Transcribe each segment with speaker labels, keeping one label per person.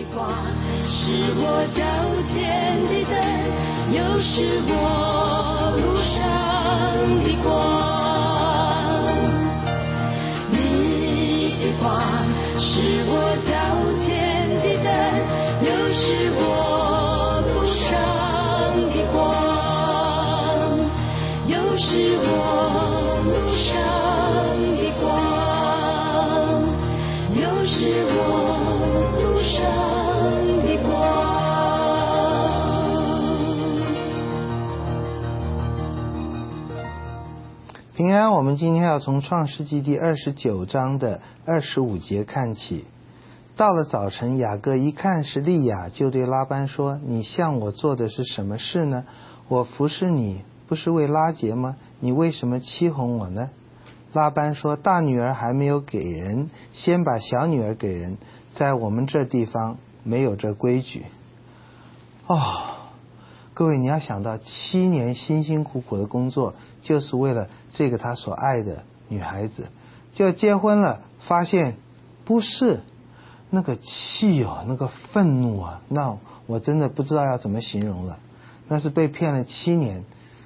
Speaker 1: 光，是我脚前的灯，又是我路上的光。你的光是我脚前的灯，又是我路上的光，又是我路上的光，又是我路上的光。
Speaker 2: 平安，我们今天要从创世纪第29章的25节看起。到了早晨，雅各一看是利亚，就对拉班说：你向我做的是什么事呢？我服侍你不是为拉结吗？你为什么欺哄我呢？拉班说：大女儿还没有给人，先把小女儿给人，在我们这地方没有这规矩。各位，你要想到7年辛辛苦苦的工作，就是为了这个他所爱的女孩子，就结婚了，发现不是，那个气那个愤怒啊，那我真的不知道要怎么形容了。那是被骗了7年。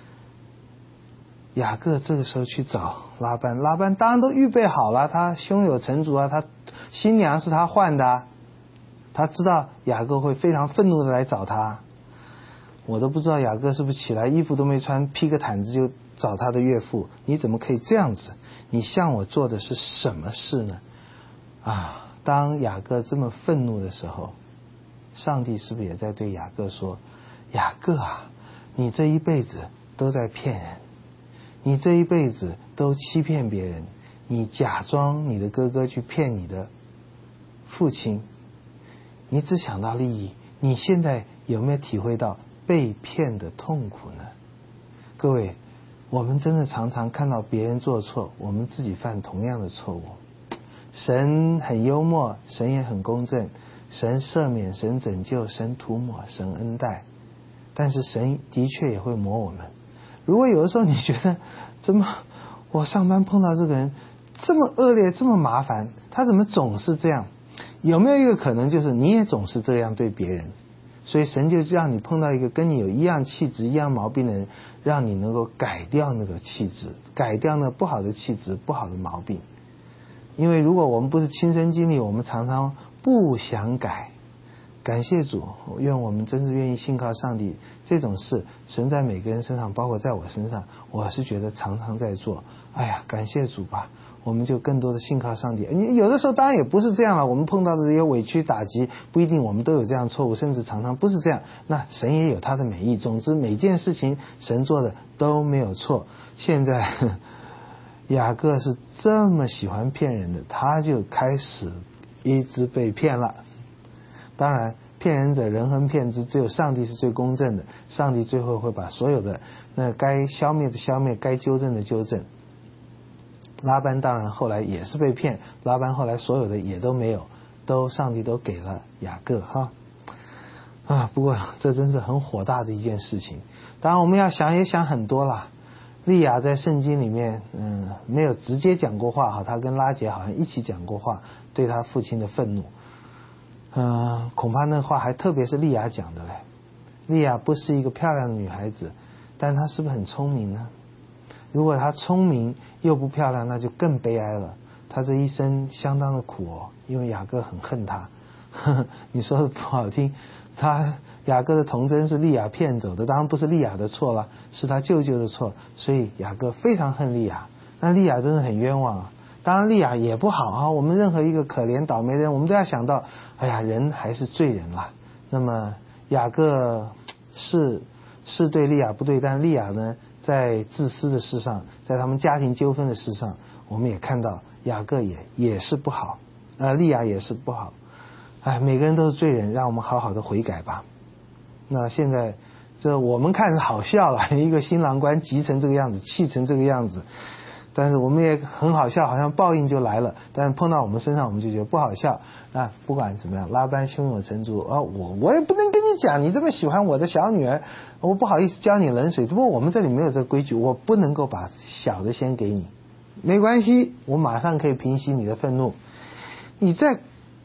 Speaker 2: 雅各这个时候去找拉班，拉班当然都预备好了，他胸有成竹啊，他新娘是他换的啊，他知道雅各会非常愤怒的来找他。我都不知道雅各是不是起来衣服都没穿，披个毯子就找他的岳父。你怎么可以这样子？你向我做的是什么事呢？当雅各这么愤怒的时候，上帝是不是也在对雅各说：雅各啊，你这一辈子都在骗人，你这一辈子都欺骗别人，你假装你的哥哥去骗你的父亲，你只想到利益，你现在有没有体会到被骗的痛苦呢？各位，我们真的常常看到别人做错，我们自己犯同样的错误。神很幽默，神也很公正，神赦免，神拯救，神涂抹，神恩待，但是神的确也会磨我们。如果有的时候你觉得怎么我上班碰到这个人这么恶劣，这么麻烦，他怎么总是这样？有没有一个可能就是你也总是这样对别人，所以神就让你碰到一个跟你有一样气质一样毛病的人，让你能够改掉那个气质，改掉那不好的气质不好的毛病。因为如果我们不是亲身经历，我们常常不想改。感谢主，愿我们真是愿意信靠上帝。这种事神在每个人身上，包括在我身上，我是觉得常常在做。感谢主吧，我们就更多的信靠上帝。你有的时候当然也不是这样了，我们碰到的这些委屈打击不一定我们都有这样错误，甚至常常不是这样，那神也有他的美意。总之每件事情神做的都没有错。现在雅各是这么喜欢骗人的，他就开始一直被骗了。当然骗人者人恒骗之，只有上帝是最公正的，上帝最后会把所有的那该消灭的消灭，该纠正的纠正。拉班当然后来也是被骗，拉班后来所有的也都没有，上帝都给了雅各不过这真是很火大的一件事情。当然我们要想也想很多啦。利亚在圣经里面没有直接讲过话，他跟拉结好像一起讲过话，对他父亲的愤怒。恐怕那话还特别是利亚讲的嘞。利亚不是一个漂亮的女孩子，但她是不是很聪明呢？如果她聪明又不漂亮，那就更悲哀了。她这一生相当的苦因为雅各很恨她。你说的不好听，雅各的童贞是利亚骗走的，当然不是利亚的错了，是他舅舅的错，所以雅各非常恨利亚。那利亚真的很冤枉当然利亚也不好我们任何一个可怜倒霉的人，我们都要想到人还是罪人啦。那么雅各是对利亚不对，但利亚呢在自私的事上，在他们家庭纠纷的事上，我们也看到雅各也是不好，利亚也是不好。每个人都是罪人，让我们好好的悔改吧。那现在这我们看是好笑了，一个新郎官急成这个样子，气成这个样子，但是我们也很好笑，好像报应就来了。但是碰到我们身上，我们就觉得不好笑。那不管怎么样，拉班胸有成竹我也不能跟你讲，你这么喜欢我的小女儿，我不好意思浇你冷水。不过我们这里没有这个规矩，我不能够把小的先给你，没关系，我马上可以平息你的愤怒。你在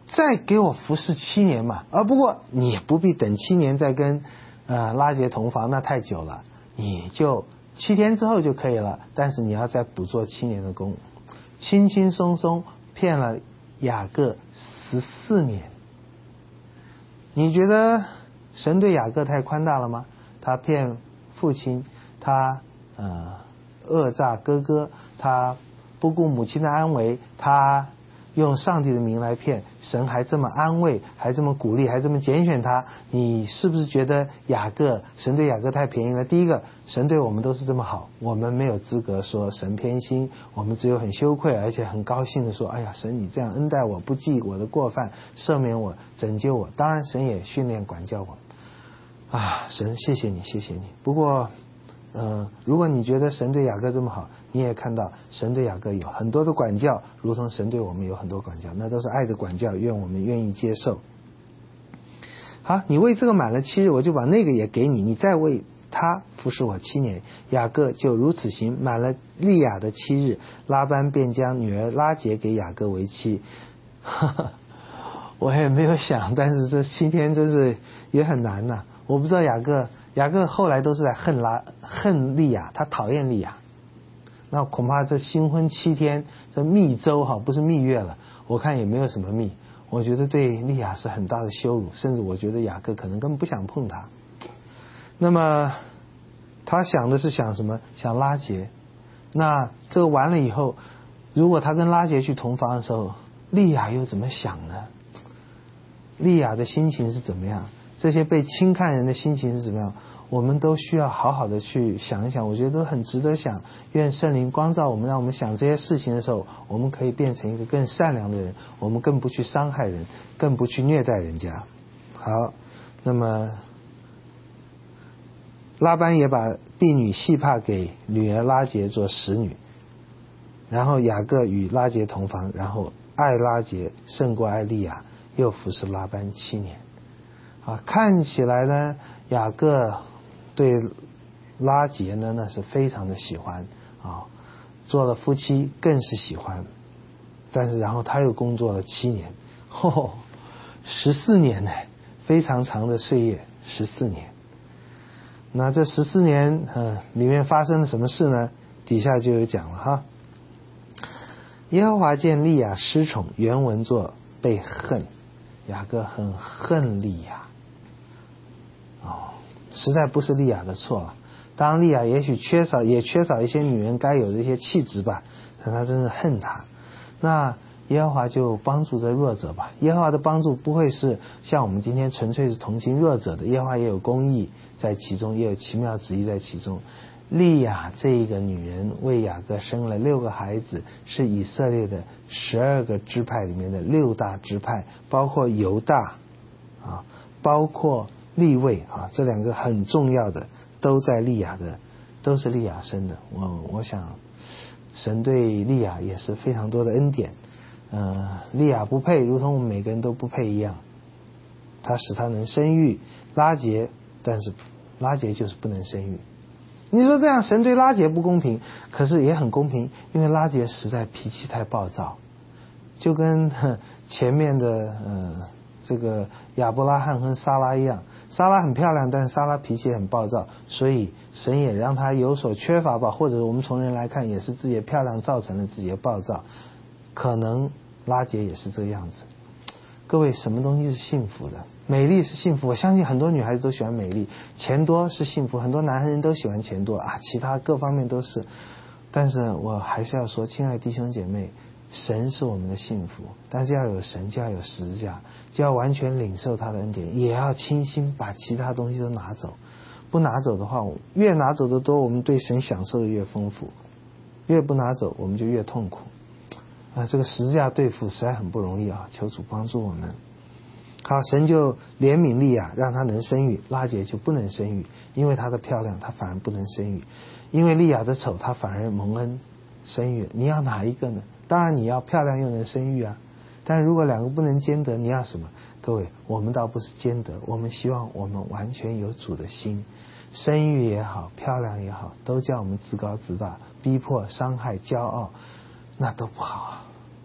Speaker 2: 再给我服侍7年嘛。不过你也不必等7年再跟拉结同房，那太久了，你就7天之后就可以了。但是你要再补做7年的工，轻轻松松骗了雅各14年。你觉得神对雅各太宽大了吗？他骗父亲，他讹诈哥哥，他不顾母亲的安危，他用上帝的名来骗，神还这么安慰，还这么鼓励，还这么拣选他。你是不是觉得神对雅各太便宜了？第一个，神对我们都是这么好，我们没有资格说神偏心，我们只有很羞愧，而且很高兴的说，哎呀，神你这样恩待我，不记我的过犯，赦免我，拯救我。当然神也训练管教我神谢谢你，谢谢你。不过如果你觉得神对雅各这么好，你也看到神对雅各有很多的管教，如同神对我们有很多管教，那都是爱的管教，愿我们愿意接受。好，你为这个满了7日，我就把那个也给你，你再为他服侍我7年。雅各就如此行，满了利亚的7日，拉班便将女儿拉结给雅各为妻。我也没有想，但是这7天真是也很难呐。我不知道雅各后来都是在恨利亚，他讨厌利亚。那恐怕这新婚7天，这蜜周不是蜜月了，我看也没有什么蜜。我觉得对利亚是很大的羞辱，甚至我觉得雅各可能根本不想碰他。那么他想的是想什么？想拉结。那这个完了以后，如果他跟拉结去同房的时候，利亚又怎么想呢？利亚的心情是怎么样？这些被轻看人的心情是怎么样？我们都需要好好的去想一想，我觉得都很值得想。愿圣灵光照我们，让我们想这些事情的时候，我们可以变成一个更善良的人，我们更不去伤害人，更不去虐待人家。好，那么拉班也把婢女细帕给女儿拉结做使女，然后雅各与拉结同房，然后爱拉结胜过爱利亚，又服侍拉班7年。看起来呢，雅各对拉结呢那是非常的喜欢做了夫妻更是喜欢。但是然后他又工作了7年，14年呢，非常长的岁月，14年。那这14年里面发生了什么事呢？底下就有讲了耶和华见利亚失宠，原文作被恨，雅各很恨利亚。实在不是利亚的错，当然利亚也许缺少一些女人该有的一些气质吧，但他真是恨他。那耶和华就帮助这弱者吧。耶和华的帮助不会是像我们今天纯粹是同情弱者的，耶和华也有公义在其中，也有奇妙旨意在其中。利亚这一个女人为雅各生了6个孩子，是以色列的12个支派里面的6大支派，包括犹大包括利未这2个很重要的都是利亚生的。我想神对利亚也是非常多的恩典。利亚不配，如同我们每个人都不配一样，他使他能生育拉结，但是拉结就是不能生育。你说这样神对拉结不公平，可是也很公平，因为拉结实在脾气太暴躁，就跟前面的这个亚伯拉罕和撒拉一样。撒拉很漂亮，但是撒拉脾气很暴躁，所以神也让他有所缺乏吧，或者我们从人来看，也是自己的漂亮造成了自己的暴躁。可能拉结也是这个样子。各位，什么东西是幸福的？美丽是幸福，我相信很多女孩子都喜欢美丽，钱多是幸福，很多男人都喜欢钱多其他各方面都是。但是我还是要说，亲爱的弟兄姐妹，神是我们的幸福，但是要有神，就要有十字架，就要完全领受他的恩典，也要倾心把其他东西都拿走。不拿走的话，越拿走的多，我们对神享受的越丰富；越不拿走，我们就越痛苦。这个十字架对付实在很不容易求主帮助我们。好，神就怜悯利亚，让她能生育，拉结就不能生育，因为她的漂亮，她反而不能生育；因为利亚的丑，她反而蒙恩生育。你要哪一个呢？当然你要漂亮又能生育但如果2个不能兼得，你要什么？各位，我们倒不是兼得，我们希望我们完全有主的心，生育也好，漂亮也好，都叫我们自高自大，逼迫、伤害、骄傲，那都不好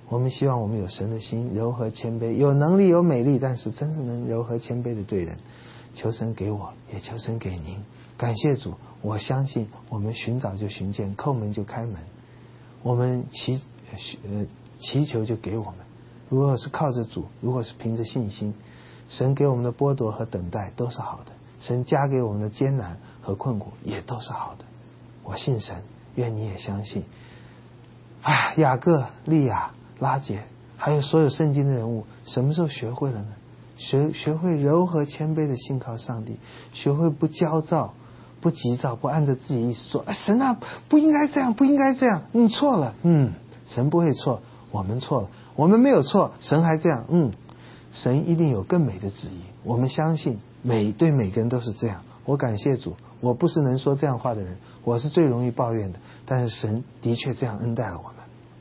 Speaker 2: 我们希望我们有神的心，柔和谦卑，有能力有美丽，但是真是能柔和谦卑的对人。求神给我，也求神给您。感谢主，我相信我们寻找就寻见，叩门就开门。我们祈求就给我们。如果是靠着主，如果是凭着信心，神给我们的剥夺和等待都是好的，神加给我们的艰难和困苦也都是好的。我信神，愿你也相信。雅各、利亚、拉结，还有所有圣经的人物，什么时候学会了呢？学会柔和谦卑的信靠上帝，学会不焦躁、不急躁、不按着自己意思说，神啊，不应该这样，不应该这样，你错了。神不会错，我们错了，我们没有错，神还这样。神一定有更美的旨意，我们相信对每个人都是这样。我感谢主，我不是能说这样话的人，我是最容易抱怨的，但是神的确这样恩待了我们。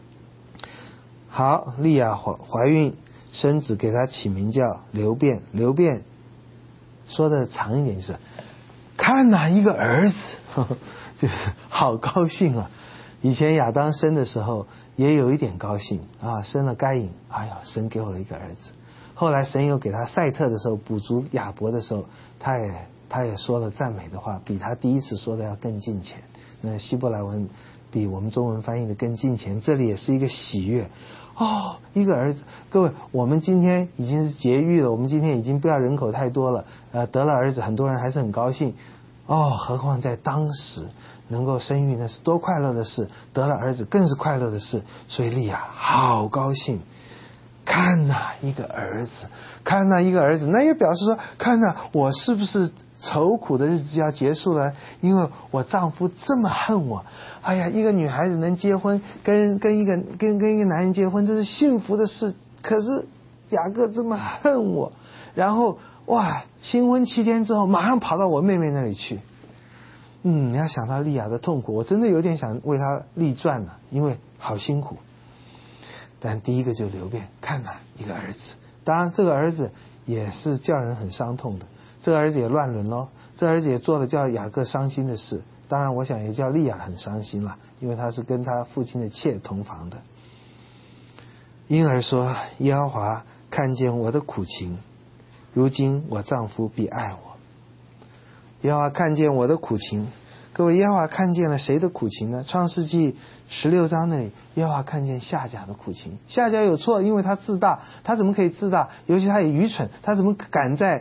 Speaker 2: 好，利亚怀孕生子，给他起名叫流便。流便说的长一点是看哪，一个儿子，就是好高兴啊。以前亚当生的时候也有一点高兴啊，生了该隐，哎呀，神给我了一个儿子。后来神又给他赛特的时候，补足亚伯的时候，他也说了赞美的话，比他第一次说的要更近前。那希伯来文比我们中文翻译的更近前，这里也是一个喜悦。一个儿子，各位，我们今天已经是节育了，我们今天已经不要人口太多了，得了儿子，很多人还是很高兴。何况在当时能够生育，那是多快乐的事，得了儿子更是快乐的事。所以利亚好高兴，看哪，一个儿子，看哪，一个儿子，那也表示说，看哪，我是不是愁苦的日子要结束了？因为我丈夫这么恨我。哎呀，一个女孩子能结婚，跟一个男人结婚，这是幸福的事。可是雅各这么恨我，然后新婚7天之后，马上跑到我妹妹那里去。你要想到利亚的痛苦，我真的有点想为她立传了，因为好辛苦。但第一个就流便，看哪，一个儿子。当然，这个儿子也是叫人很伤痛的。这个儿子也乱伦咯，这个儿子也做了叫雅各伤心的事。当然我想也叫利亚很伤心了，因为他是跟他父亲的妾同房的。因而说，耶和华看见我的苦情，如今我丈夫必爱我。耶和华看见我的苦情，各位，耶和华看见了谁的苦情呢？创世纪16章那里，耶和华看见夏甲的苦情。夏甲有错，因为他自大，他怎么可以自大？尤其他也愚蠢，他怎么敢在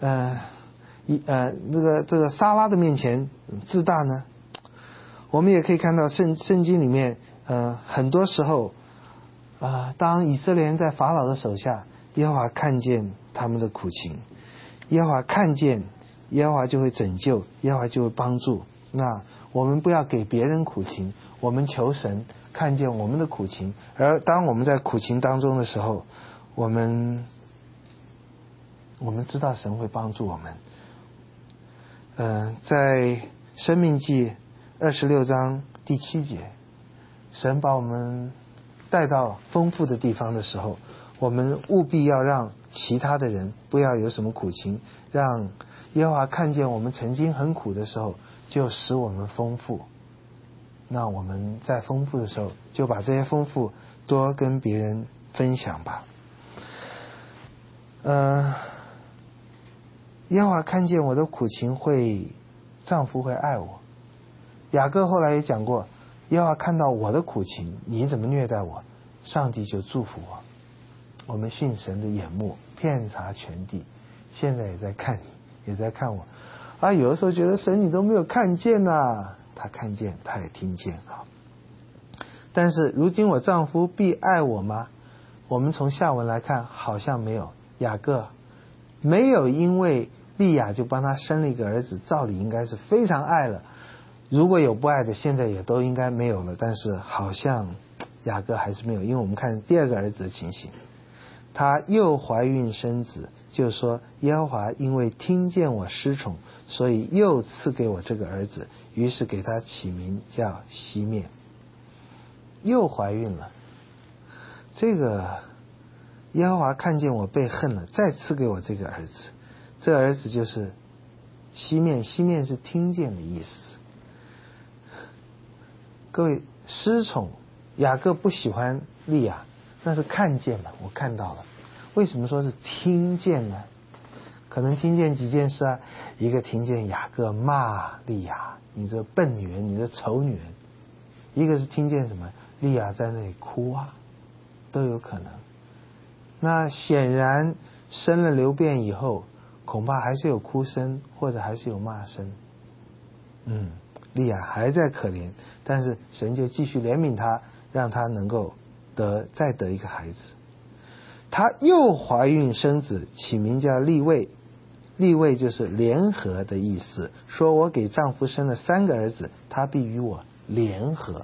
Speaker 2: 这个撒拉的面前自大呢？我们也可以看到圣经里面很多时候当以色列人在法老的手下，耶和华看见他们的苦情，耶和华看见，耶和华就会拯救，耶和华就会帮助。那我们不要给别人苦情，我们求神看见我们的苦情，而当我们在苦情当中的时候，我们知道神会帮助我们。在申命记26章第7节，神把我们带到丰富的地方的时候，我们务必要让其他的人不要有什么苦情，让耶和华看见我们曾经很苦的时候，就使我们丰富。那我们在丰富的时候，就把这些丰富多跟别人分享吧。耶和华看见我的苦情，丈夫会爱我。雅各后来也讲过，耶和华看到我的苦情，你怎么虐待我，上帝就祝福我。我们信神的眼目遍察全地，现在也在看你，也在看我。有的时候觉得神你都没有看见啊，他看见，他也听见啊。但是如今我丈夫必爱我吗？我们从下文来看，好像没有。雅各没有因为利亚就帮他生了一个儿子，照理应该是非常爱了。如果有不爱的，现在也都应该没有了。但是好像雅各还是没有，因为我们看第二个儿子的情形，他又怀孕生子，就是说耶和华因为听见我失宠，所以又赐给我这个儿子，于是给他起名叫西面。又怀孕了，这个耶和华看见我被恨了，再赐给我这个儿子。这个儿子就是西面，西面是听见的意思。各位，失宠，雅各不喜欢利亚， 那是看见了，我看到了。为什么说是听见呢？可能听见几件事啊，一个听见雅各骂利亚，你这笨女人，你这丑女人；一个是听见什么，利亚在那里哭啊，都有可能。那显然生了流便以后，恐怕还是有哭声，或者还是有骂声。利亚还在可怜，但是神就继续怜悯他，让他能够再得一个孩子。她又怀孕生子，起名叫利未。利未就是联合的意思，说我给丈夫生了3个儿子，他必与我联合。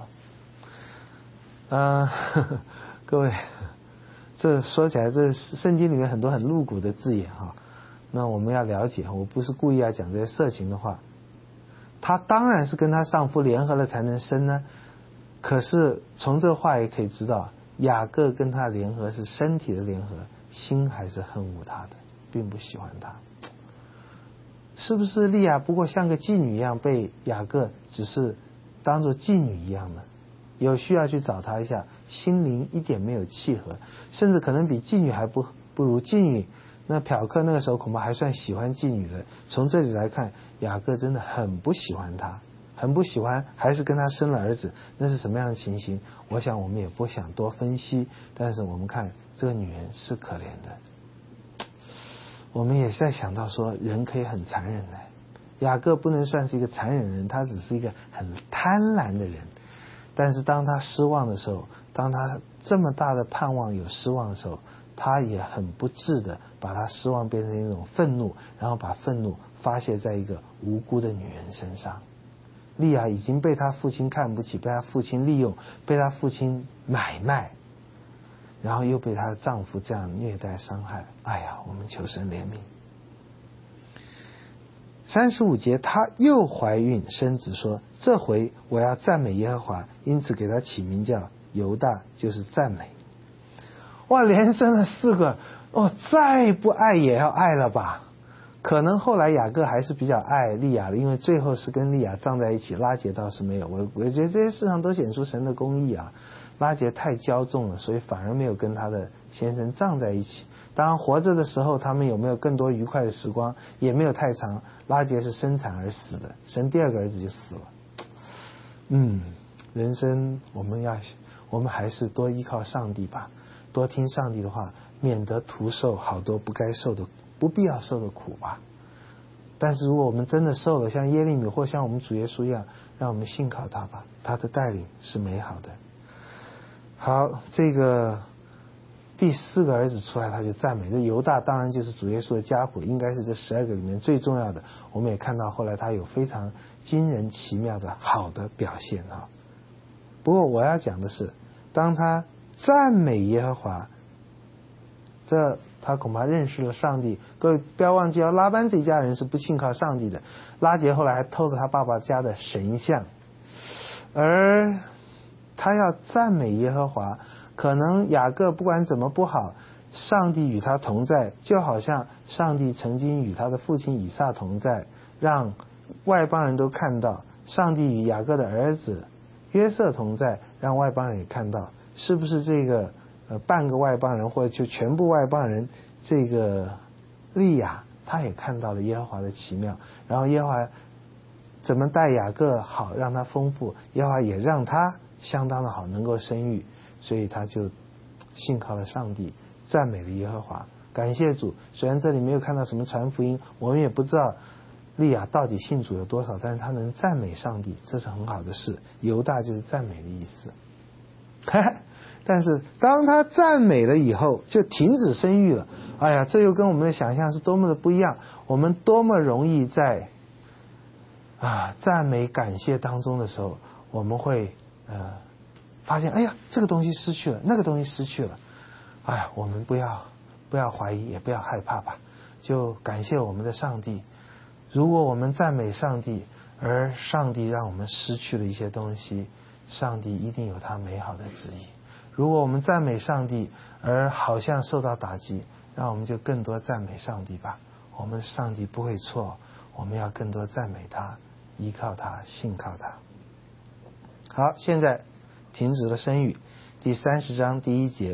Speaker 2: 各位，这说起来，这圣经里面很多很露骨的字眼哈。那我们要了解，我不是故意要讲这些色情的话。她当然是跟她丈夫联合了才能生呢，可是从这话也可以知道，雅各跟她联合是身体的联合，心还是恨恶她的，并不喜欢她。是不是利亚不过像个妓女一样被雅各只是当作妓女一样呢？有需要去找她一下，心灵一点没有契合，甚至可能比妓女还不如。妓女那嫖客那个时候恐怕还算喜欢妓女的。从这里来看，雅各真的很不喜欢她，很不喜欢，还是跟她生了儿子。那是什么样的情形？我想我们也不想多分析，但是我们看这个女人是可怜的。我们也在想到说，人可以很残忍的。雅各不能算是一个残忍人，他只是一个很贪婪的人。但是当他失望的时候，当他这么大的盼望有失望的时候，他也很不智的把他失望变成一种愤怒，然后把愤怒发泄在一个无辜的女人身上。利亚已经被他父亲看不起，被他父亲利用，被他父亲买卖，然后又被她的丈夫这样虐待伤害。哎呀，我们求神怜悯。35节，她又怀孕生子，说这回我要赞美耶和华，因此给她起名叫犹大，就是赞美。哇，连生了4个，再不爱也要爱了吧。可能后来雅各还是比较爱利亚的，因为最后是跟利亚葬在一起，拉结倒是没有。我觉得这些事上都显出神的公义啊。拉结太骄纵了，所以反而没有跟他的先生葬在一起。当然活着的时候他们有没有更多愉快的时光，也没有太长。拉结是生产而死的，生第2个儿子就死了。人生我们还是多依靠上帝吧，多听上帝的话，免得徒受好多不必要受的苦吧。但是如果我们真的受了，像耶利米或像我们主耶稣一样，让我们信靠他吧，他的带领是美好的。好，这个第4个儿子出来，他就赞美。这犹大当然就是主耶稣的家谱，应该是这12个里面最重要的。我们也看到后来他有非常惊人奇妙的好的表现啊。不过我要讲的是，当他赞美耶和华，他恐怕认识了上帝。各位不要忘记，拉班这一家人是不信靠上帝的。拉结后来还偷了他爸爸家的神像，而他要赞美耶和华。可能雅各不管怎么不好，上帝与他同在，就好像上帝曾经与他的父亲以撒同在，让外邦人都看到。上帝与雅各的儿子约瑟同在，让外邦人也看到。是不是这个半个外邦人，或者就全部外邦人，这个利亚他也看到了耶和华的奇妙，然后耶和华怎么待雅各好，让他丰富，耶和华也让他相当的好，能够生育，所以他就信靠了上帝，赞美了耶和华。感谢主，虽然这里没有看到什么传福音，我们也不知道利亚到底信主有多少，但是他能赞美上帝，这是很好的事。犹大就是赞美的意思。但是当他赞美了以后，就停止生育了。哎呀，这又跟我们的想象是多么的不一样。我们多么容易在赞美感谢当中的时候，我们会发现，哎呀，这个东西失去了，那个东西失去了。哎呀，我们不要怀疑，也不要害怕吧，就感谢我们的上帝。如果我们赞美上帝，而上帝让我们失去了一些东西，上帝一定有他美好的旨意。如果我们赞美上帝，而好像受到打击，让我们就更多赞美上帝吧。我们的上帝不会错，我们要更多赞美他，依靠他，信靠他。好，现在停止了生育。第30章第1节，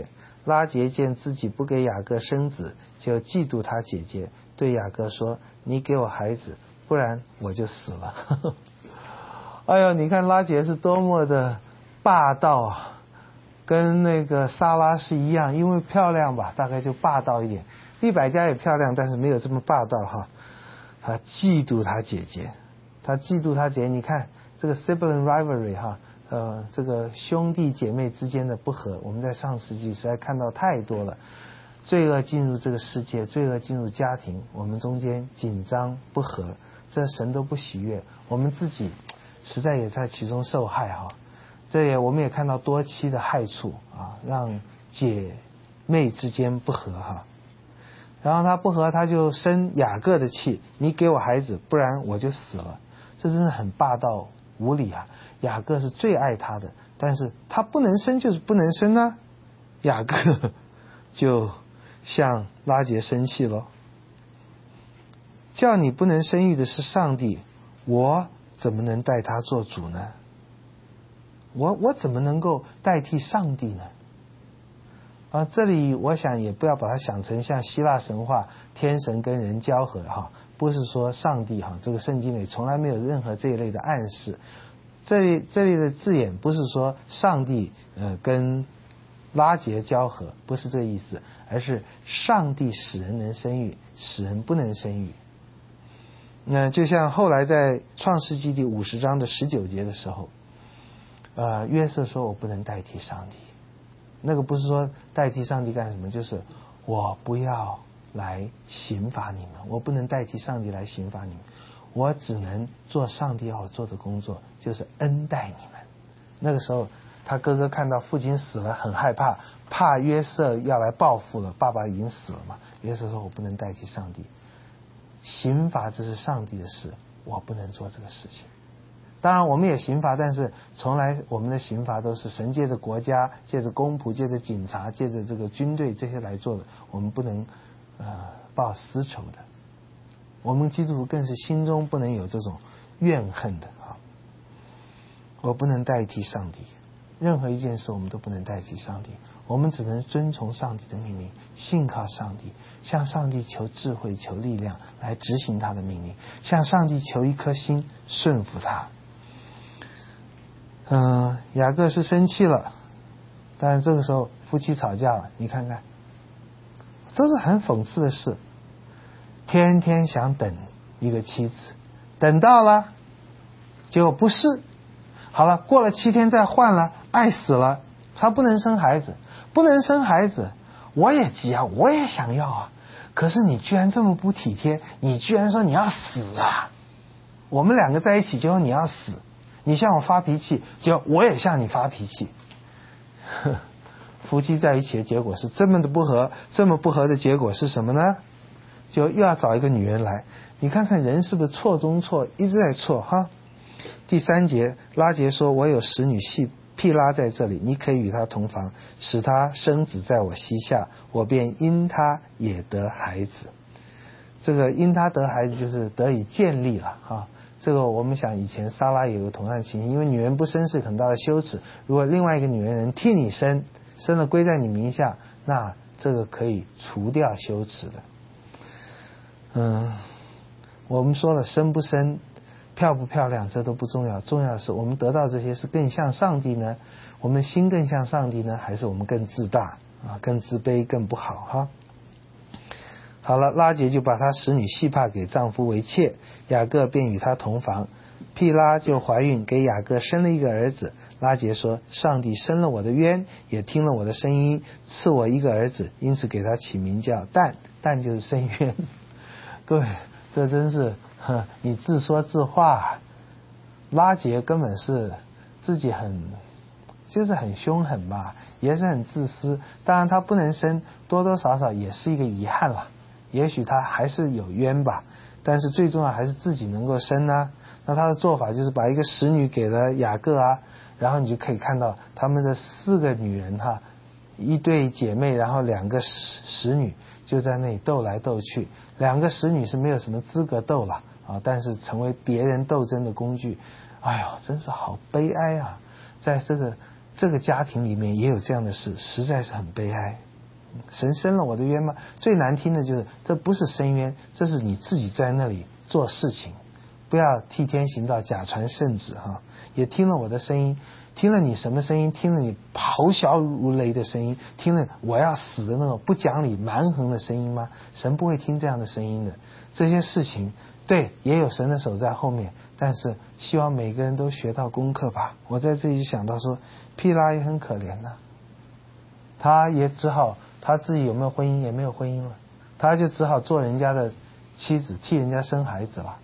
Speaker 2: 拉结见自己不给雅各生子，就嫉妒他姐姐，对雅各说：你给我孩子，不然我就死了。哎呦，你看拉结是多么的霸道啊，跟那个撒拉是一样，因为漂亮吧，大概就霸道一点。利百加也漂亮，但是没有这么霸道哈。他嫉妒他姐姐，你看这个 sibling rivalry 哈，这个兄弟姐妹之间的不和，我们在上世纪实在看到太多了。罪恶进入这个世界，罪恶进入家庭，我们中间紧张不和，这神都不喜悦，我们自己实在也在其中受害哈。我们也看到多妻的害处啊，让姐妹之间不和哈。然后他不和，他就生雅各的气，你给我孩子，不然我就死了。这真是很霸道无理啊！雅各是最爱他的，但是他不能生就是不能生啊。雅各就向拉结生气了，叫你不能生育的是上帝，我怎么能代他做主呢？我怎么能够代替上帝呢？这里我想也不要把它想成像希腊神话天神跟人交合哈，不是说上帝哈，这个圣经里从来没有任何这一类的暗示。这里的字眼不是说上帝跟拉结交合，不是这个意思，而是上帝使人能生育，使人不能生育。那就像后来在创世纪第50章的19节的时候，约瑟说我不能代替上帝。那个不是说代替上帝干什么，就是我不要来刑罚你们，我不能代替上帝来刑罚你们，我只能做上帝要我做的工作，就是恩待你们。那个时候他哥哥看到父亲死了很害怕，怕约瑟要来报复了，爸爸已经死了嘛。约瑟说我不能代替上帝，刑罚这是上帝的事，我不能做这个事情。当然我们也刑罚，但是从来我们的刑罚都是神借着国家，借着公仆，借着警察，借着这个军队这些来做的，我们不能报私仇的。我们基督徒更是心中不能有这种怨恨的啊！我不能代替上帝，任何一件事我们都不能代替上帝，我们只能遵从上帝的命令，信靠上帝，向上帝求智慧，求力量来执行他的命令，向上帝求一颗心，顺服他。雅各是生气了，但是这个时候夫妻吵架了，你看看，这是很讽刺的事。天天想等一个妻子，等到了，结果不是。好了，过了7天再换了，爱死了，他不能生孩子，我也急啊，我也想要啊，可是你居然这么不体贴，你居然说你要死啊！我们2个在一起，结果你要死。你向我发脾气，结果我也向你发脾气。夫妻在一起的结果是这么的不和，这么不和的结果是什么呢？就又要找一个女人来。你看看人是不是错中错，一直在错哈。第3节，拉结说：我有使女毗拉在这里，你可以与她同房，使她生子在我膝下，我便因她也得孩子。这个因她得孩子就是得以建立了哈。这个我们想以前撒拉也有同样的情形，因为女人不生是很大的羞耻，如果另外一个女人能替你生了归在你名下，那这个可以除掉羞耻的。我们说了生不生，漂不漂亮，这都不重要，重要的是我们得到这些是更像上帝呢，我们的心更像上帝呢，还是我们更自大更自卑，更不好哈。好了，拉结就把她使女细帕给丈夫为妾，雅各便与她同房，毗拉就怀孕，给雅各生了一个儿子。拉结说：上帝生了我的冤，也听了我的声音，赐我一个儿子，因此给他起名叫但，但就是深渊。各位，这真是你自说自话。拉结根本是自己就是很凶狠吧，也是很自私。当然他不能生，多多少少也是一个遗憾了，也许他还是有冤吧，但是最重要还是自己能够生啊。那他的做法就是把一个使女给了雅各啊，然后你就可以看到他们的4个女人一对姐妹，然后2个使女就在那里斗来斗去。2个使女是没有什么资格斗了但是成为别人斗争的工具。哎呦，真是好悲哀啊！在这个家庭里面也有这样的事，实在是很悲哀。 神伸了我的冤吗？最难听的就是这不是伸冤，这是你自己在那里做事情。不要替天行道，假传圣旨哈！也听了我的声音，听了你什么声音？听了你咆哮如雷的声音，听了我要死的那种不讲理蛮横的声音吗？神不会听这样的声音的。这些事情对，也有神的手在后面，但是希望每个人都学到功课吧。我在这里就想到说，毗拉也很可怜呐，他也只好他自己有没有婚姻也没有婚姻了，他就只好做人家的妻子，替人家生孩子了。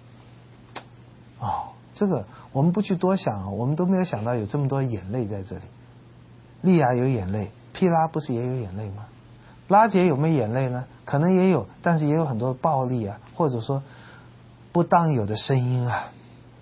Speaker 2: 这个我们不去多想，我们都没有想到有这么多眼泪在这里。利亚有眼泪，毗拉不是也有眼泪吗？拉结有没有眼泪呢？可能也有，但是也有很多暴力啊，或者说不当有的声音啊。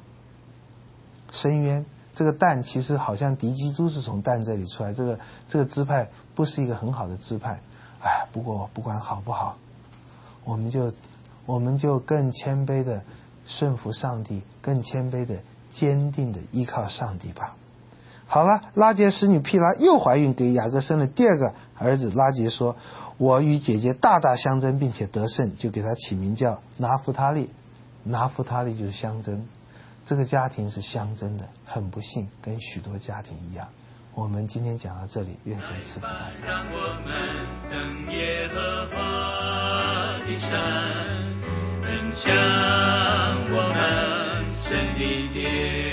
Speaker 2: 申冤，这个但其实好像敌基督是从但这里出来，这个支派不是一个很好的支派。不过不管好不好，我们就更谦卑的顺服上帝，更谦卑的坚定的依靠上帝吧。好了，拉结使女毗拉又怀孕，给雅各生了第二个儿子。拉结说，我与姐姐大大相争，并且得胜，就给他起名叫拿弗他利。拿弗他利就是相争，这个家庭是相争的，很不幸，跟许多家庭一样。我们今天讲到这里，愿神赐福大家。
Speaker 3: 让我们等耶和华的神，分享我们神的殿。